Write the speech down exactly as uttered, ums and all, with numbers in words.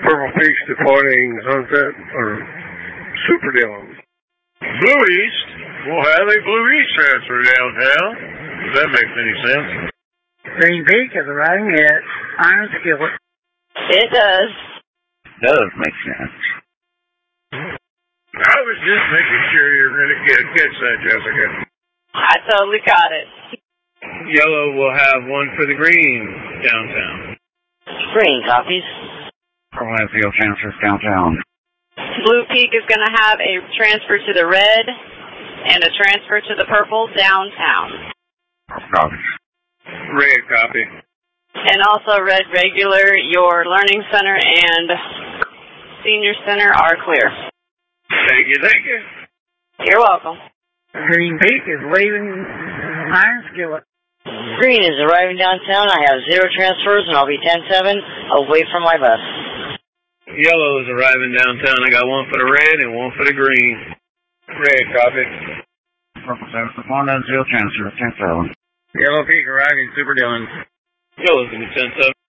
Purple Peaks departing Sunset or Super Dillon. Blue East will have a Blue East transfer downtown. If that makes any sense. Green Peak is arriving at Iron Skillet. It does. Does make sense. I was just making sure you were going to get catch that, Jessica. I totally got it. Yellow will have one for the green downtown. Green copies. Pulaski transfers downtown. Blue Peak is going to have a transfer to the red and a transfer to the purple downtown. Copy. Red copy. And also red regular, your learning center and senior center are clear. Thank you, thank you. You're welcome. Green Peak is leaving Iron Skillet. Green is arriving downtown. I have zero transfers, and I'll be ten seven away from my bus. Yellow is arriving downtown. I got one for the red and one for the green. Red copy. Purple Service Department, zero transfer, ten seven. Yellow Peak arriving Super Dillon. Yellow's going to be ten seven.